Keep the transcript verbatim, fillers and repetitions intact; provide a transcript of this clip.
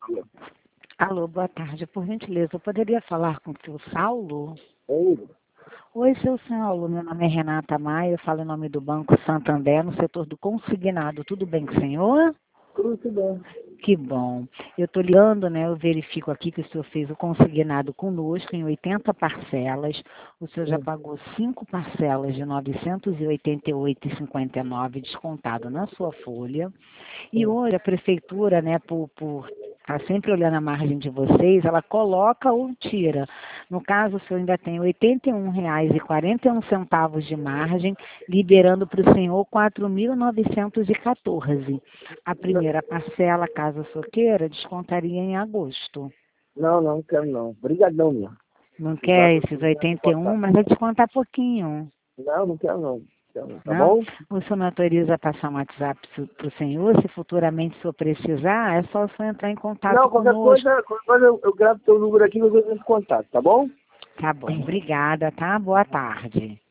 Alô. Alô, boa tarde. Por gentileza, eu poderia falar com o seu Saulo? Oi. Oi, seu Saulo. Meu nome é Renata Maia, eu falo em nome do Banco Santander, no setor do consignado. Tudo bem com o senhor? Tudo bem. Que bom. Eu estou ligando, né? Eu verifico aqui que o senhor fez o consignado conosco em oitenta parcelas. O senhor já Sim. pagou cinco parcelas de novecentos e oitenta e oito reais e cinquenta e nove centavos descontado na sua folha. E Sim. hoje a prefeitura, né, por, por estar sempre olhando a margem de vocês, ela coloca ou tira. No caso, o senhor ainda tem oitenta e um reais e quarenta e um centavos de margem, liberando para o senhor quatro mil novecentos e quatorze. A primeira parcela, caso o senhor queira, descontaria em agosto. Não, não quero não. Obrigadão, meu. Não Já quer esses consegui oitenta e um, botar. mas vai descontar pouquinho. Não, não quero não. Quero não. Tá Não? bom? O senhor me autoriza a passar um WhatsApp para o senhor? Se futuramente o senhor precisar, é só o senhor entrar em contato Não, qualquer conosco. coisa, qualquer coisa eu, eu gravo teu número aqui e eu vou em contato, tá bom? Tá bom, obrigada, tá? Boa tarde.